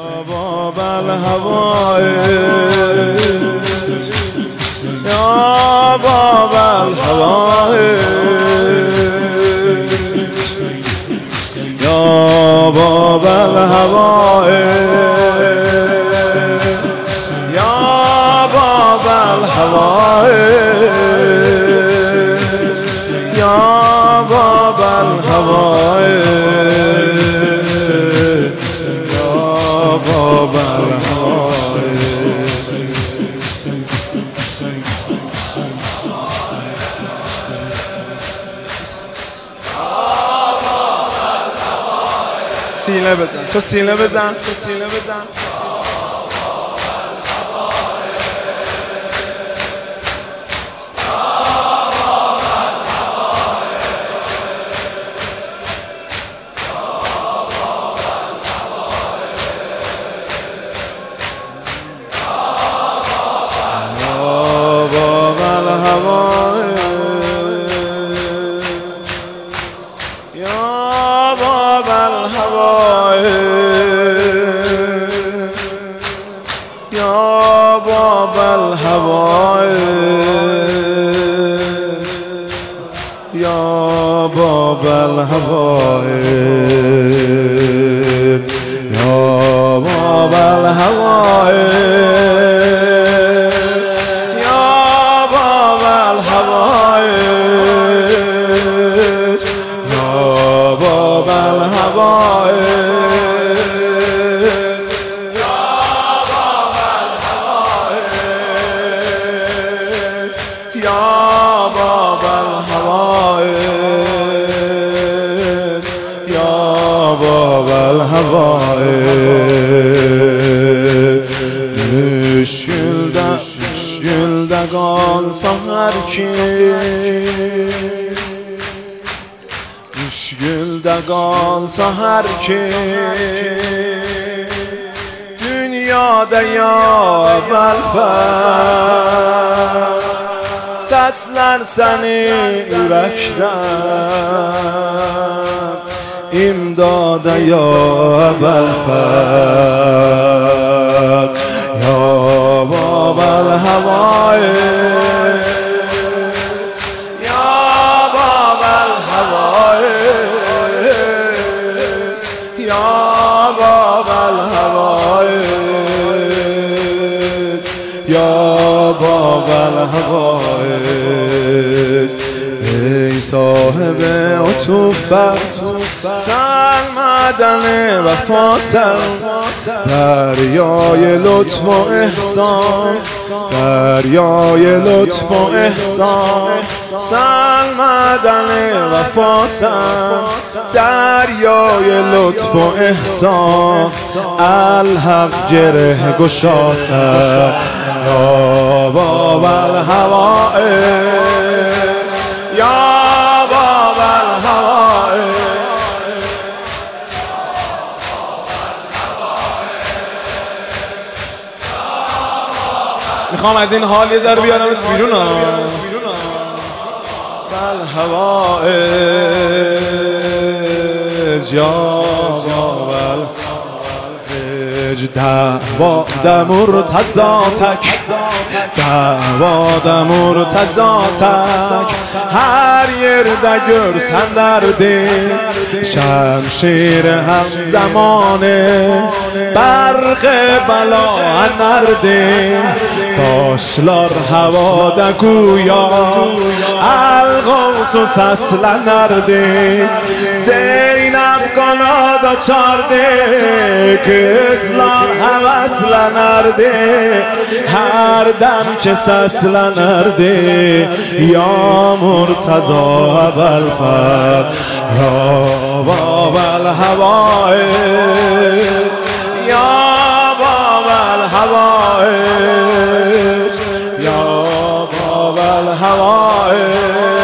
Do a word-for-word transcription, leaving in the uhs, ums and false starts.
باب الهوای یا باب الهوای یا باب الهوای یا باب الهوای یا باب الهوای یا باب الهوای. سینه بزن تو سینه بزن تو سینه بزن یا باب الهوای یا باب الهوای یا باب الهوای یا باب الهوای یا باب الهوای یا باب الهوای یا باب الهوای. مشکلدگان سحر کی مشکلدگان سحر کی dünyada ya belfer sesler seni yürekten imdada ya belfer ya babel havai ya babel havai ya babel havai ya babel havai. ای صاحب عطوفت سر معدن وفا سر دریای لطف و احسان دریای لطف و احسان سر معدن وفا سر دریای لطف و احسان الحق گره گشا سر یا باب الهوای یا باب الهوای میخوام از این حال یه ذره بیارم تو بیرون ها الهوای یا باب دعواد مرتضاتک دعواد مرتضاتک her yerde görsen derdin şemşir hem zamanı برق bela nerdin taşlar havada güya الغوث seslenirdi Zeynep kanat açardı kızlar heveslenirdi her dem ki seslenirdi ya Murtaza belfer ya babel havai ya babel havai ya babel havai